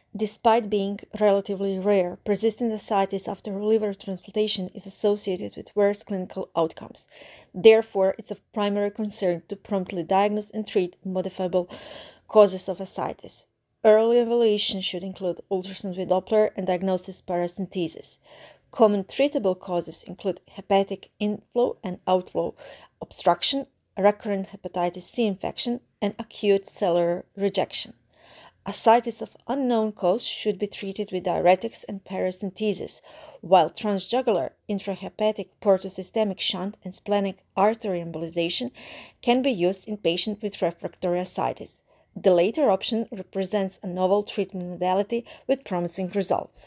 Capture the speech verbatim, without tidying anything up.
Despite being relatively rare, persistent ascites after liver transplantation is associated with worse clinical outcomes. Therefore, it's of primary concern to promptly diagnose and treat modifiable causes of ascites. Early evaluation should include ultrasound with Doppler and diagnosis paracentesis. Common treatable causes include hepatic inflow and outflow obstruction, recurrent hepatitis C infection, and acute cellular rejection. Ascites of unknown cause should be treated with diuretics and paracentesis, while transjugular intrahepatic portosystemic shunt and splenic artery embolization can be used in patients with refractory ascites. The latter option represents a novel treatment modality with promising results.